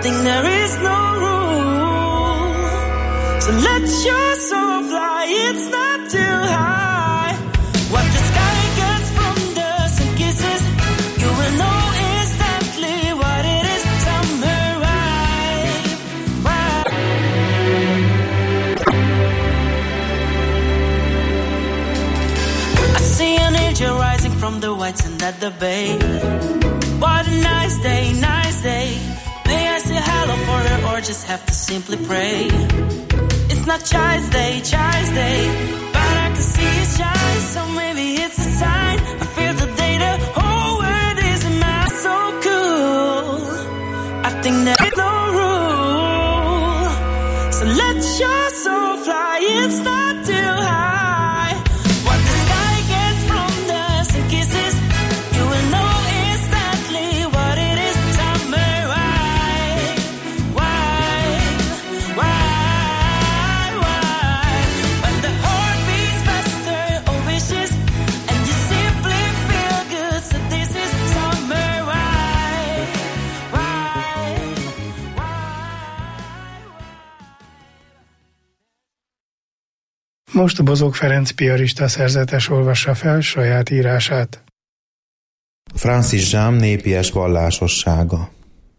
think there is no rule. So let your soul fly, it's not too high. What the sky gets from dust and kisses, you will know instantly what it is. Summer ride. I see an angel rising from the white sand at the bay. What a nice day, nice day. May I say hello for her or just have to simply pray? It's not Child's Day, but I can see it shine, so maybe it's a sign. I feel the day the whole world is in my so cool. I think there is no rule. So let your soul fly, it's not too high. What the sky gets from dust and kisses, you will know instantly what it is. Summer ride, when the heart beats faster, or wishes, and you simply feel good. So this is summer ride. Most Bozók Ferenc piarista szerzetes olvassa fel saját írását. Francis Jammes népies vallásossága.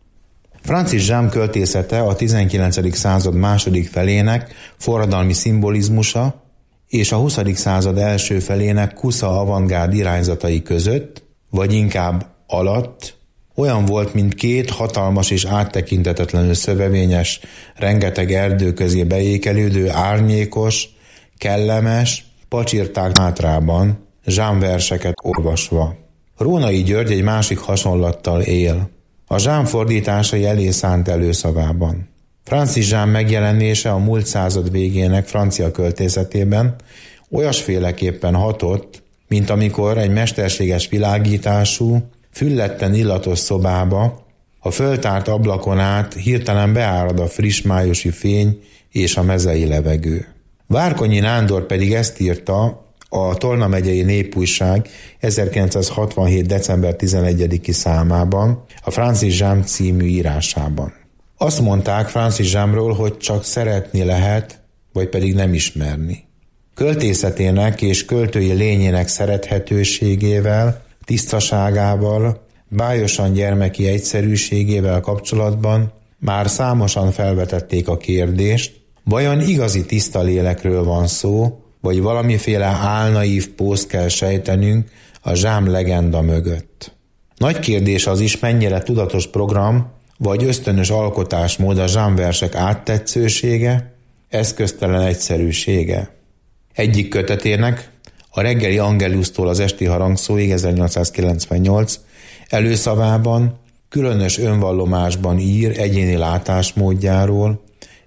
Francis Jammes költészete a 19. század második felének forradalmi szimbolizmusa és a 20. század első felének kusza avantgárd irányzatai között, vagy inkább alatt, olyan volt, mint két hatalmas és áttekintetetlenül szövevényes, rengeteg erdő közé beékelődő, árnyékos, kellemes, pacsirták hátrában, Jammes verseket olvasva. Rónai György egy másik hasonlattal él. A Jammes fordításai elé szánt előszavában. Francis Jammes megjelenése a múlt század végének francia költészetében olyasféleképpen hatott, mint amikor egy mesterséges világítású, fülletten illatos szobába a föltárt ablakon át hirtelen beárad a friss májusi fény és a mezei levegő. Várkonyi Nándor pedig ezt írta a Tolna megyei Népújság 1967. december 11-i számában, a Francis Jammes című írásában. Azt mondták Francis Jammesról, hogy csak szeretni lehet, vagy pedig nem ismerni. Költészetének és költői lényének szerethetőségével, tisztaságával, bájosan gyermeki egyszerűségével kapcsolatban már számosan felvetették a kérdést, vajon igazi tiszta lélekről van szó, vagy valamiféle álnaív pószt kell sejtenünk a Jammes legenda mögött. Nagy kérdés az is, mennyire tudatos program vagy ösztönös alkotásmód a Jammes versek áttetszősége, eszköztelen egyszerűsége. Egyik kötetének, a Reggeli Angelusztól az esti harangszóig 1898 előszavában különös önvallomásban ír egyéni látásmódjáról,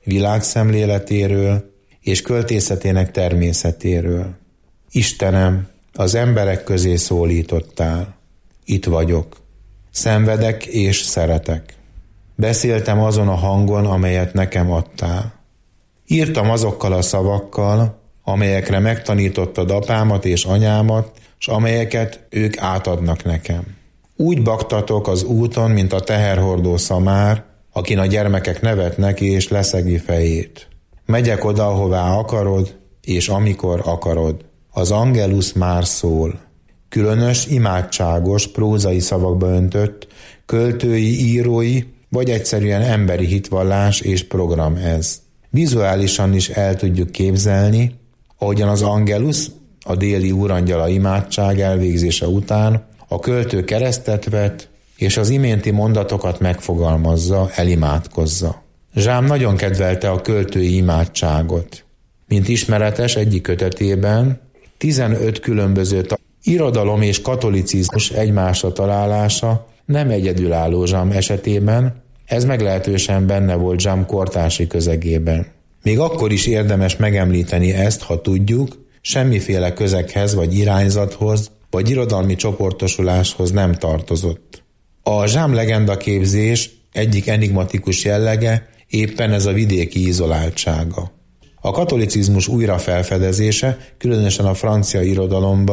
világszemléletéről és költészetének természetéről. Istenem, az emberek közé szólítottál. Itt vagyok. Szenvedek és szeretek. Beszéltem azon a hangon, amelyet nekem adtál. Írtam azokkal a szavakkal, amelyekre megtanítottad apámat és anyámat, s amelyeket ők átadnak nekem. Úgy baktatok az úton, mint a teherhordó szamár, akin a gyermekek nevetnek és leszegi fejét. Megyek oda, ahová akarod, és amikor akarod. Az angelusz már szól. Különös, imádságos, prózai szavakba öntött, költői, írói, vagy egyszerűen emberi hitvallás és program ez. Vizuálisan is el tudjuk képzelni, ahogyan az angelusz, a déli úrangyala imádság elvégzése után a költő keresztet vet, és az iménti mondatokat megfogalmazza, elimádkozza. Jammes nagyon kedvelte a költői imádságot. Mint ismeretes, egyik kötetében 15 különböző irodalom és katolicizmus egymásra találása nem egyedülálló Jammes esetében, ez meglehetősen benne volt Jammes kortársi közegében. Még akkor is érdemes megemlíteni ezt, ha tudjuk, semmiféle közeghez vagy irányzathoz, vagy irodalmi csoportosuláshoz nem tartozott. A Jammes legendaképzés egyik enigmatikus jellege éppen ez a vidéki izoláltsága. A katolicizmus újrafelfedezése, különösen a francia irodalomban,